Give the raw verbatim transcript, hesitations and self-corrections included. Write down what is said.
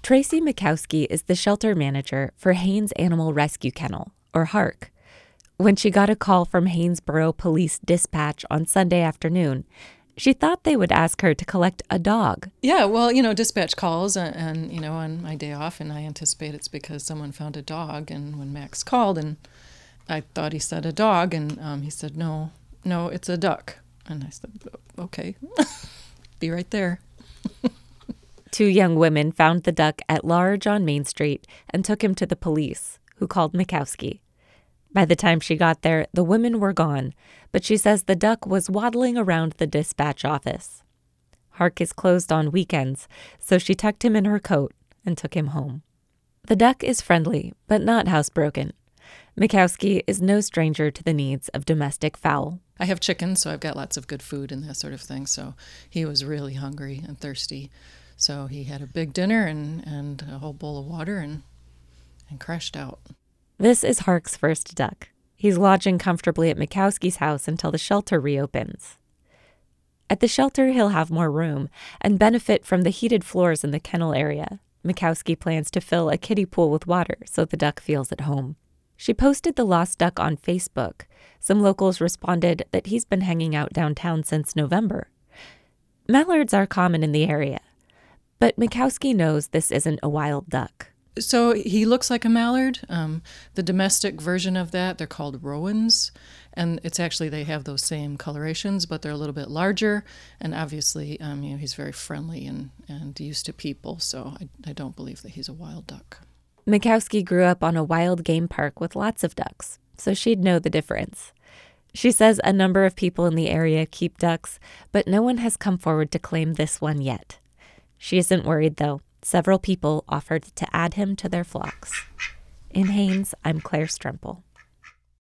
Tracy Mikowski is the shelter manager for Haines Animal Rescue Kennel, or HARK. When she got a call from Haynesboro Police Dispatch on Sunday afternoon, she thought they would ask her to collect a dog. Yeah, well, you know, dispatch calls and, and, you know, on my day off, and I anticipate it's because someone found a dog. And when Max called, and I thought he said a dog, and um, he said, no, no, it's a duck. And I said, okay, be right there. Two young women found the duck at large on Main Street and took him to the police, who called Mikowski. By the time she got there, the women were gone, but she says the duck was waddling around the dispatch office. HARK is closed on weekends, so she tucked him in her coat and took him home. The duck is friendly, but not housebroken. Mikowski is no stranger to the needs of domestic fowl. I have chickens, so I've got lots of good food and that sort of thing, so he was really hungry and thirsty. So he had a big dinner and, and a whole bowl of water and, and crashed out. This is HARK's first duck. He's lodging comfortably at Mikowski's house until the shelter reopens. At the shelter, he'll have more room and benefit from the heated floors in the kennel area. Mikowski plans to fill a kiddie pool with water so the duck feels at home. She posted the lost duck on Facebook. Some locals responded that he's been hanging out downtown since November. Mallards are common in the area, but Mikowski knows this isn't a wild duck. So he looks like a mallard. Um, the domestic version of that, they're called Rowans, and it's actually, they have those same colorations, but they're a little bit larger, and obviously, um, you know, he's very friendly and, and used to people, so I, I don't believe that he's a wild duck. Mikowski grew up on a wild game park with lots of ducks, so she'd know the difference. She says a number of people in the area keep ducks, but no one has come forward to claim this one yet. She isn't worried, though. Several people offered to add him to their flocks. In Haines, I'm Claire Strempel.